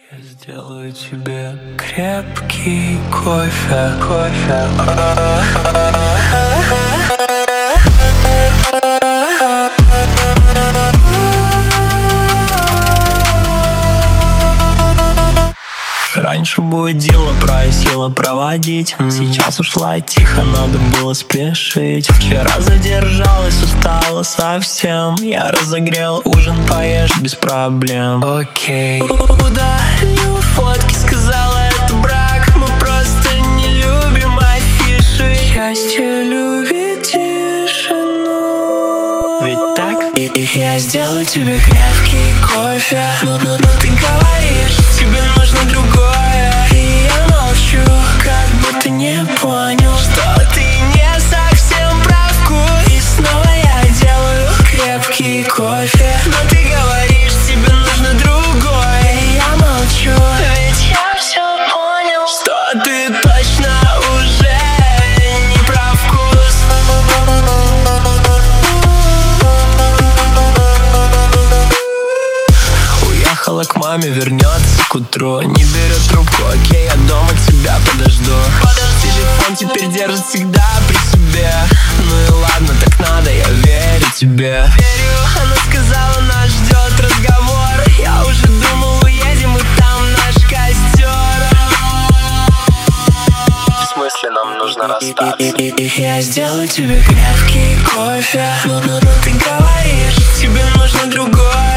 Я сделаю тебе крепкий кофе. Раньше будила, просила проводить. Сейчас ушла тихо, надо было спешить. Вчера задержалась, устала совсем. Я разогрел ужин, поешь без проблем. Окей. Удалил фотки, сказала, это брак. Мы просто не любим афиши. Счастье любит тишину. Ведь так? И я сделаю тебе крепкий кофе. Но ты говоришь, тебе нужно другое. И я молчу, как будто не понял, что ты не совсем про вкус. И снова я делаю крепкий кофе. Но ты говоришь, тебе нужно другое. И я молчу, ведь я все понял, что ты точно уже не про вкус. Уехала к маме, вернется к утру. Не берет трубку, окей, я дома тебя подожду. Телефон теперь держит всегда при себе. Ну и ладно, так надо, я верю тебе. Верю, она сказала, нас ждет разговор. Я уже думал, уедем, и там наш костер. В смысле, нам нужно расстаться? И я сделаю тебе крепкий кофе. Но ты говоришь, тебе нужно другое.